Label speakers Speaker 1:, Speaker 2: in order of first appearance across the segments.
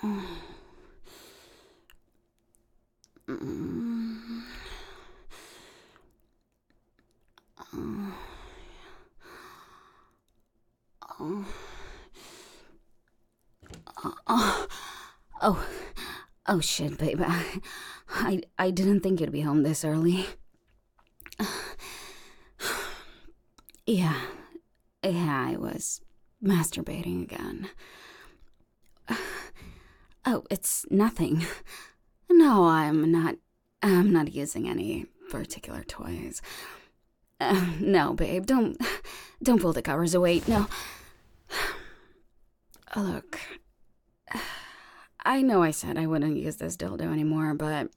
Speaker 1: Oh, oh shit, babe. I didn't think you'd be home this early. Yeah, yeah, I was masturbating again. Oh, it's nothing. No, I'm not using any particular toys. No, babe, don't pull the covers away. No. Look, I know I said I wouldn't use this dildo anymore, but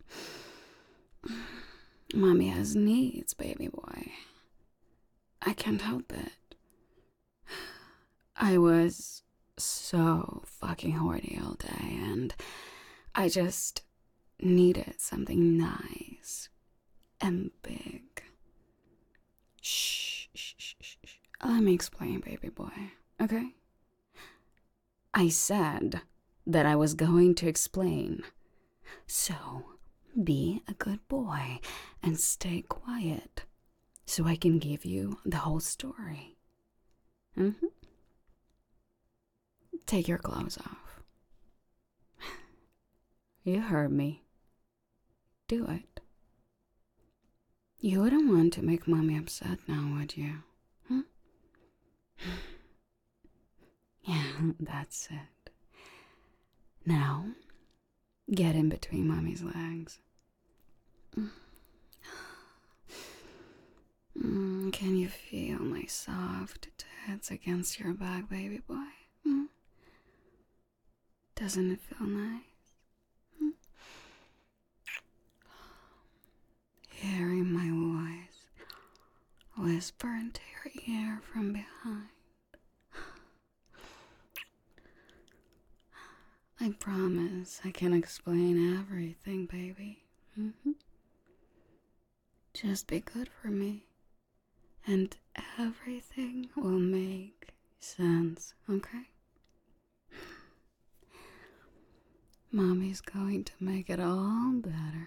Speaker 1: mommy has needs, baby boy. I can't help it. I was so fucking horny all day, and I just needed something nice and big. Shh, shh, shh, shh. Let me explain, baby boy, okay? I said that I was going to explain. So, be a good boy and stay quiet so I can give you the whole story. Take your clothes off. You heard me. Do it. You wouldn't want to make mommy upset now, would you? Yeah, that's it. Now, get in between mommy's legs. Can you feel my soft tits against your back, baby boy? Doesn't it feel nice? Hearing my voice whisper into your ear from behind. I promise I can explain everything, baby. Just be good for me, and everything will make sense, okay? Mommy's going to make it all better.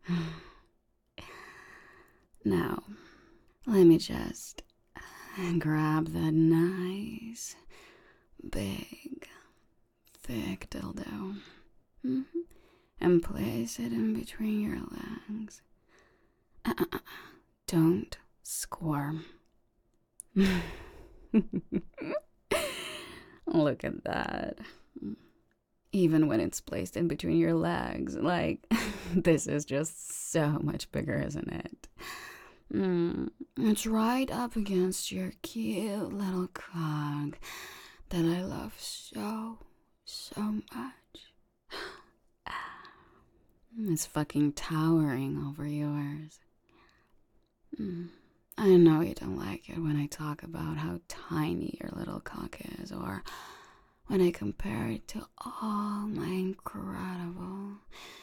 Speaker 1: Now, let me just grab that nice, big, thick dildo and place it in between your legs. Don't squirm. Look at that. Even when it's placed in between your legs, like, this is just so much bigger, isn't it? It's right up against your cute little cock that I love so, so much. It's fucking towering over yours. I know you don't like it when I talk about how tiny your little cock is, or when I compare it to all my incredible,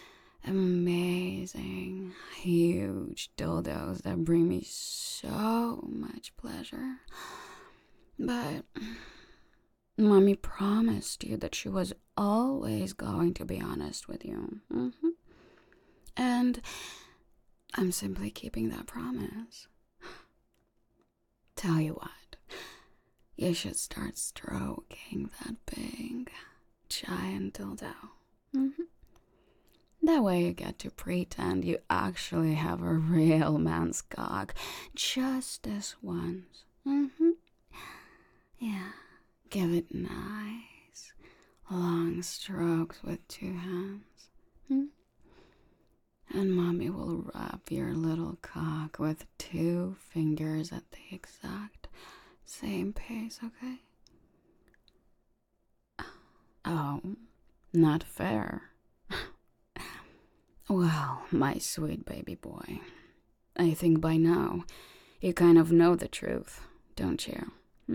Speaker 1: amazing, huge dildos that bring me so much pleasure. But mommy promised you that she was always going to be honest with you. And I'm simply keeping that promise. Tell you what, you should start stroking that big, giant dildo. That way you get to pretend you actually have a real man's cock just this once. Yeah, give it nice, long strokes with 2 hands. And mommy will rub your little cock with 2 fingers at the exact same pace, okay? Oh, not fair. Well, my sweet baby boy, I think by now you kind of know the truth, don't you?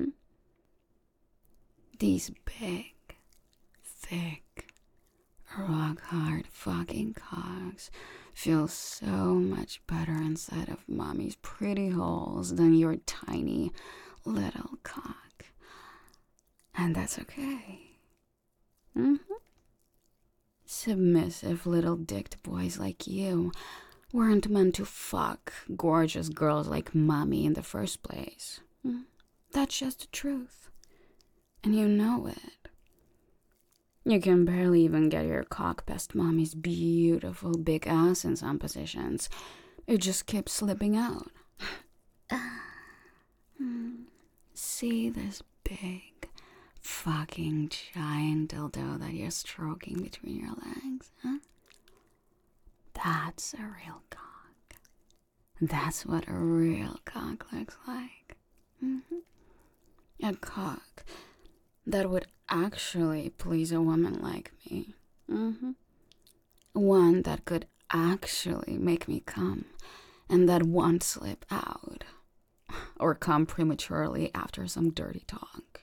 Speaker 1: These big, thick, rock-hard fucking cocks feel so much better inside of mommy's pretty holes than your tiny little cock. And that's okay. Submissive little dicked boys like you weren't meant to fuck gorgeous girls like Mommy in the first place. That's just the truth. And you know it. You can barely even get your cock past Mommy's beautiful big ass in some positions. It just keeps slipping out. See this big, fucking giant dildo that you're stroking between your legs, huh? That's a real cock. That's what a real cock looks like. A cock that would actually please a woman like me. One that could actually make me come, and that won't slip out or come prematurely after some dirty talk.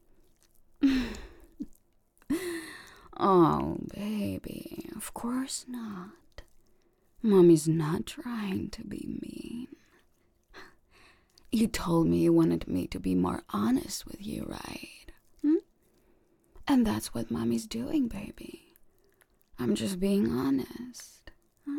Speaker 1: Oh, baby, of course not. Mommy's not trying to be mean. You told me you wanted me to be more honest with you, right? And that's what Mommy's doing, baby. I'm just being honest.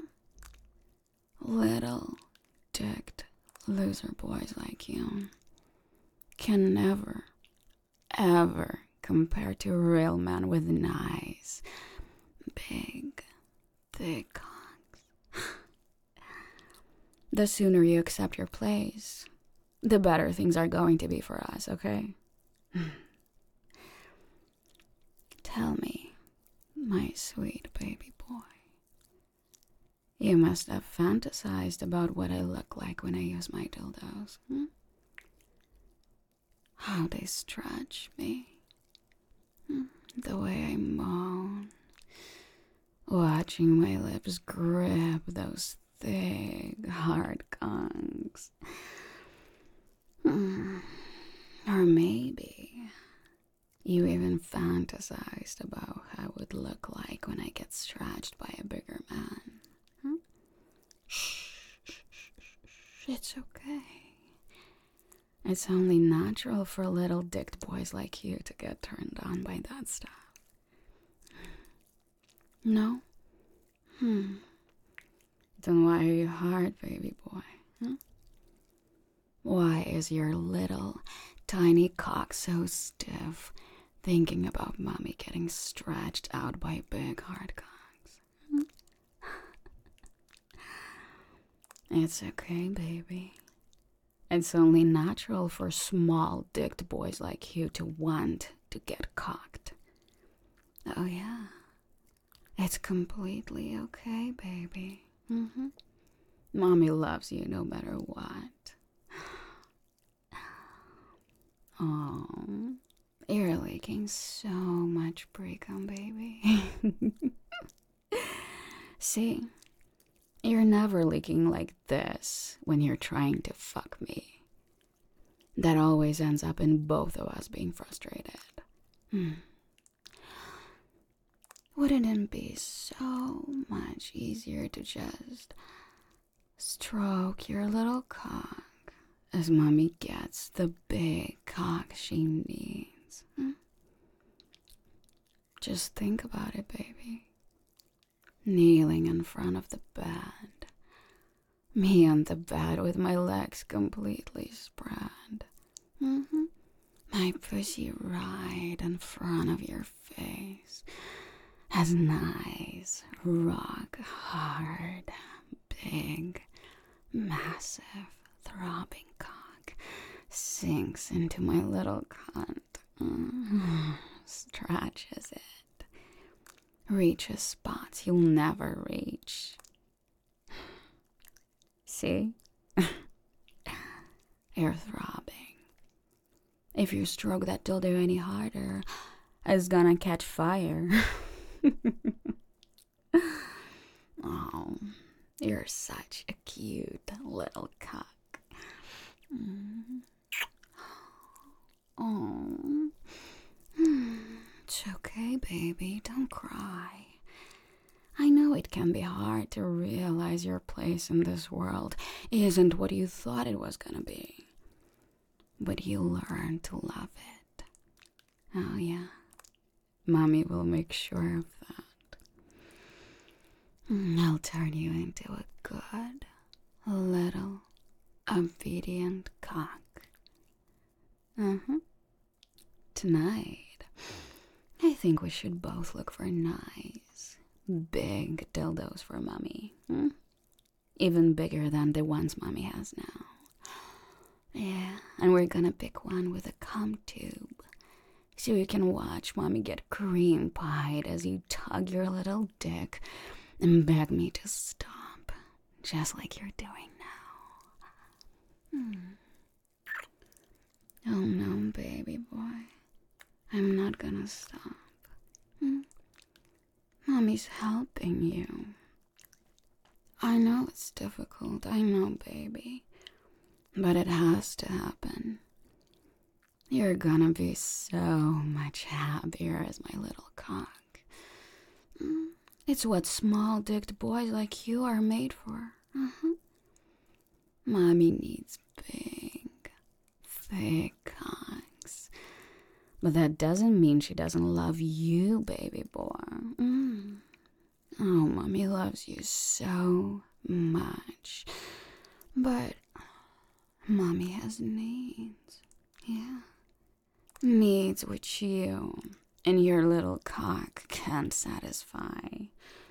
Speaker 1: Little dicked loser boys like you can never, ever compare to a real man with nice, big, thick cocks. The sooner you accept your place, the better things are going to be for us, okay? Tell me, my sweet baby boy, you must have fantasized about what I look like when I use my dildos, How they stretch me, the way I moan, watching my lips grip those thick, hard conchs. Or maybe you even fantasized about how it would look like when I get stretched by a bigger man. Shh, it's okay. It's only natural for little dicked boys like you to get turned on by that stuff. No? Then why are you hard, baby boy? Why is your little, tiny cock so stiff thinking about Mommy getting stretched out by big, hard cocks? It's okay, baby. It's only natural for small-dicked boys like you to want to get cocked. Oh, yeah. It's completely okay, baby. Mommy loves you no matter what. Oh, you're leaking so much pre-cum, baby. See, you're never leaking like this when you're trying to fuck me. That always ends up in both of us being frustrated. Wouldn't it be so much easier to just stroke your little cock as Mommy gets the big cock she needs? Just think about it, baby. Kneeling in front of the bed. Me on the bed with my legs completely spread. My pussy right in front of your face. As nice, rock hard, big, massive, throbbing cock sinks into my little cunt, stretches it, reaches spots you'll never reach. See? You're throbbing. If you stroke that dildo any harder, it's gonna catch fire. Oh, you're such a cute little cock. Oh, it's okay, baby. Don't cry. I know it can be hard to realize your place in this world isn't what you thought it was gonna be. But you'll learn to love it. Oh, yeah. Mommy will make sure of that. I'll turn you into a good, little, obedient cock. Tonight, I think we should both look for nice, big dildos for Mommy. Even bigger than the ones Mommy has now. Yeah, and we're gonna pick one with a cum tube. So you can watch Mommy get cream pied as you tug your little dick and beg me to stop. Just like you're doing now. Oh no, baby boy. I'm not gonna stop. Mommy's helping you. I know it's difficult, I know, baby. But it has to happen. You're gonna be so much happier as my little cock. It's what small-dicked boys like you are made for. Mommy needs big, thick cocks. But that doesn't mean she doesn't love you, baby boy. Oh, Mommy loves you so much. But Mommy has needs. Yeah. Needs which you and your little cock can't satisfy.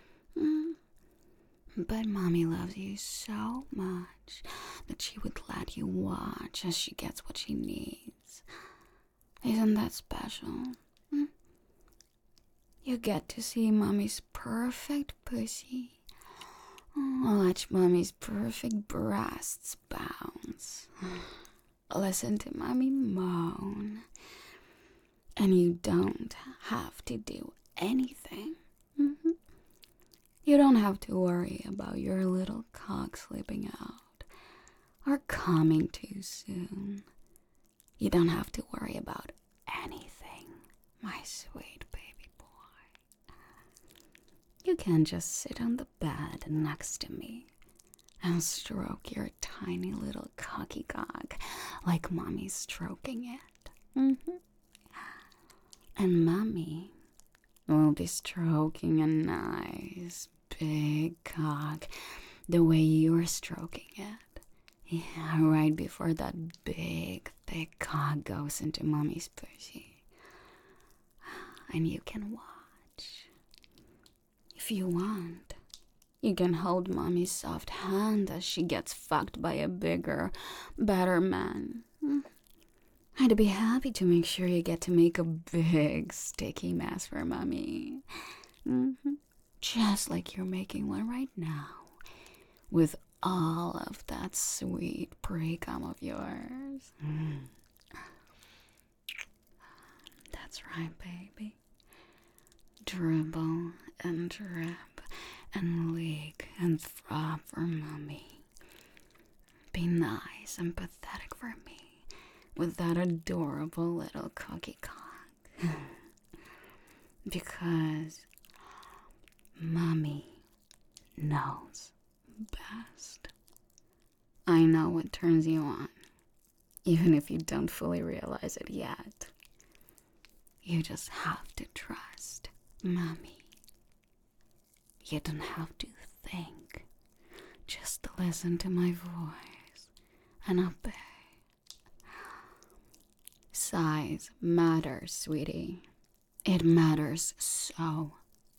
Speaker 1: But Mommy loves you so much that she would let you watch as she gets what she needs. Isn't that special? You get to see Mommy's perfect pussy. Watch Mommy's perfect breasts bounce. Listen to Mommy moan. And you don't have to do anything. You don't have to worry about your little cock slipping out or coming too soon. You don't have to worry about anything, my sweet baby boy. You can just sit on the bed next to me and stroke your tiny little cocky cock like Mommy's stroking it. And Mommy will be stroking a nice big cock the way you're stroking it. Yeah, right before that big, thick cock goes into Mommy's pussy. And you can watch. If you want, you can hold Mommy's soft hand as she gets fucked by a bigger, better man. I'd be happy to make sure you get to make a big, sticky mess for Mommy. Just like you're making one right now. With all of that sweet pre-cum of yours. That's right, baby. Dribble and drip and leak and throb for Mommy. Be nice and pathetic for me with that adorable little cocky cock. Because Mommy knows best. I know what turns you on, even if you don't fully realize it yet. You just have to trust Mommy. You don't have to think. Just listen to my voice and obey. Size matters, sweetie. It matters so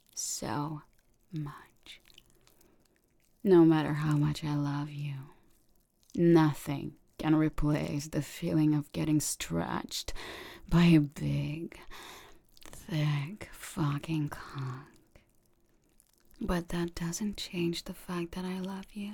Speaker 1: much. No matter how much I love you, nothing can replace the feeling of getting stretched by a big, thick fucking cock. But that doesn't change the fact that I love you.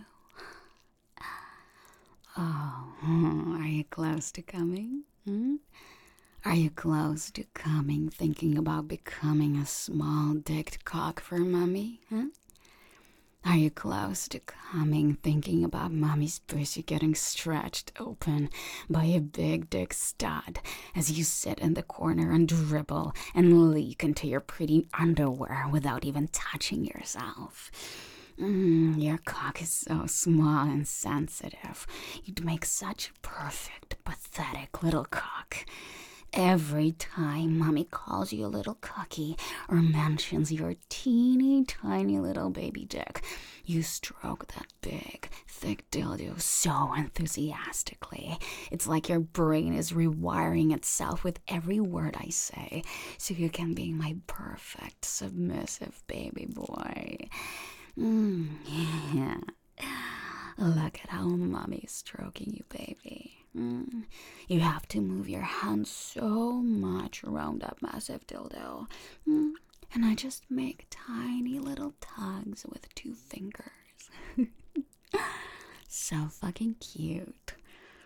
Speaker 1: Oh, are you close to coming? Are you close to coming, thinking about becoming a small-dicked cock for Mommy? Are you close to coming, thinking about Mommy's pussy getting stretched open by a big dick stud as you sit in the corner and dribble and leak into your pretty underwear without even touching yourself? Your cock is so small and sensitive. You'd make such a perfect, pathetic little cock. Every time mommy calls you a little cocky or mentions your teeny tiny little baby dick, you stroke that big, thick dildo so enthusiastically. It's like your brain is rewiring itself with every word I say, so you can be my perfect, submissive baby boy. Yeah. Look at how mommy's stroking you, baby. You have to move your hands so much around that massive dildo. And I just make tiny little tugs with 2 fingers. So fucking cute.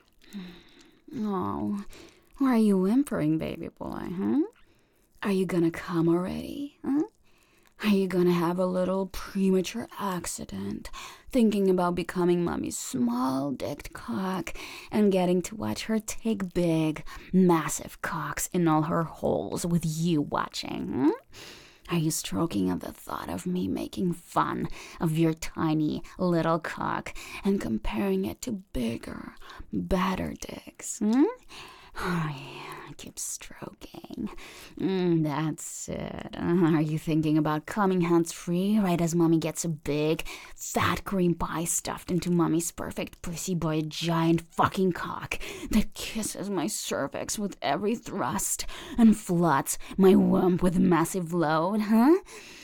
Speaker 1: Oh, why are you whimpering, baby boy, huh? Are you gonna come already, huh? Are you gonna have a little premature accident thinking about becoming mommy's small-dicked cock and getting to watch her take big, massive cocks in all her holes with you watching? Are you stroking at the thought of me making fun of your tiny little cock and comparing it to bigger, better dicks? Oh, yeah, keep stroking. That's it. Are you thinking about coming hands-free right as mommy gets a big, fat cream pie stuffed into mommy's perfect pussy by a giant fucking cock that kisses my cervix with every thrust and floods my womb with massive load, huh?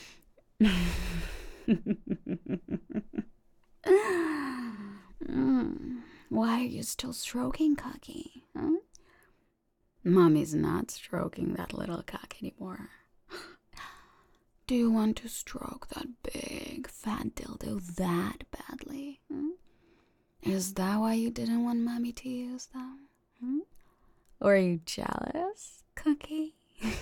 Speaker 1: Why are you still stroking, cocky, huh? Mommy's not stroking that little cock anymore. Do you want to stroke that big, fat dildo that badly? Is that why you didn't want mommy to use them? Or are you jealous, cookie?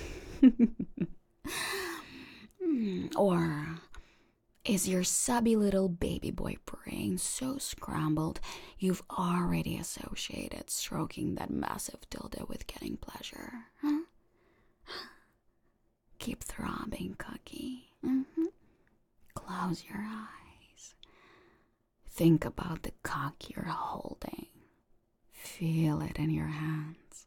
Speaker 1: Or is your subby little baby boy brain so scrambled you've already associated stroking that massive dildo with getting pleasure? Huh? Keep throbbing, cookie. Close your eyes. Think about the cock you're holding. Feel it in your hands.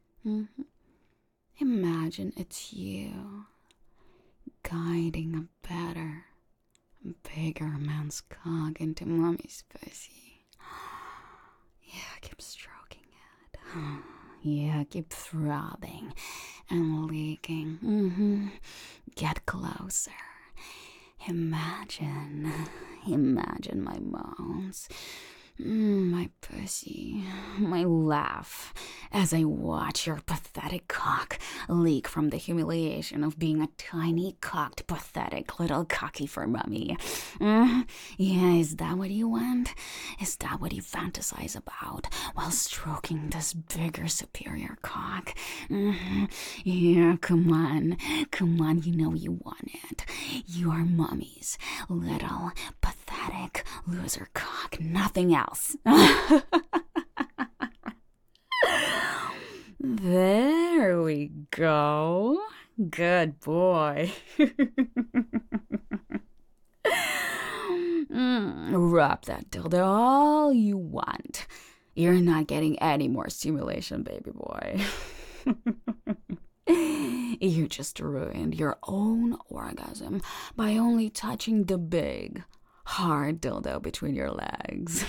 Speaker 1: Imagine it's you guiding a better, bigger man's cock into mommy's pussy. Yeah, keep stroking it. Yeah, keep throbbing and leaking. Get closer. Imagine my moans, my pussy, my laugh as I watch your pathetic cock leak from the humiliation of being a tiny, cocked, pathetic little cocky for mommy. Yeah, is that what you want? Is that what you fantasize about while stroking this bigger, superior cock? Yeah, come on, you know you want it. You are mommy's little, pathetic loser cock, nothing else. There we go. Good boy. Rub that dildo all you want. You're not getting any more stimulation, baby boy. You just ruined your own orgasm by only touching the big, hard dildo between your legs.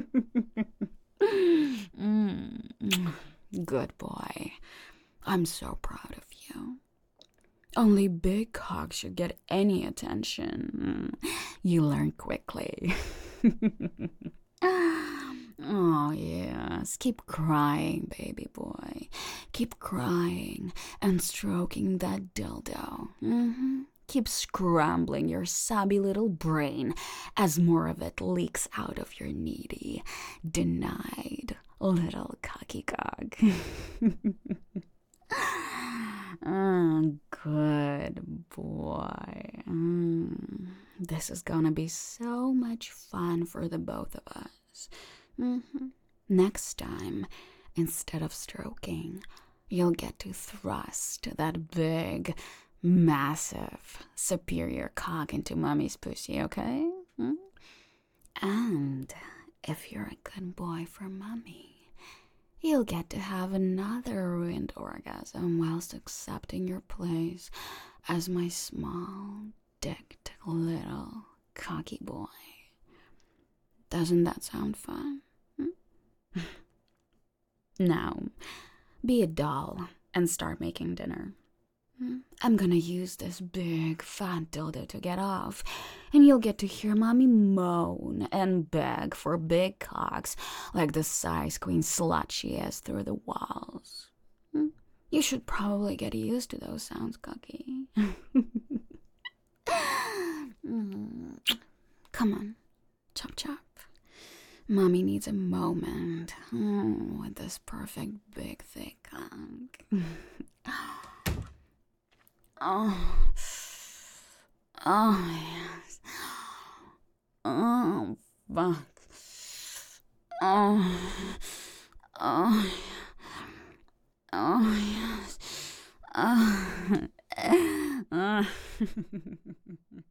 Speaker 1: Good boy. I'm so proud of you. Only big cocks should get any attention. You learn quickly. Oh, yes. Keep crying, baby boy. Keep crying and stroking that dildo. Keep scrambling your subby little brain as more of it leaks out of your needy, denied little cocky cock. Good boy. This is gonna be so much fun for the both of us. Next time, instead of stroking, you'll get to thrust that big, massive, superior cock into mommy's pussy, okay? And if you're a good boy for mommy, You'll get to have another ruined orgasm whilst accepting your place as my small, dicked little cocky boy. Doesn't that sound fun? Now, be a doll and start making dinner. I'm gonna use this big fat dildo to get off, and you'll get to hear mommy moan and beg for big cocks like the size queen slut she is through the walls. You should probably get used to those sounds, Cookie. Come on, chop chop. Mommy needs a moment with this perfect big thick cock. Oh, oh yes. Oh, fuck. Oh, oh, oh yes. Oh.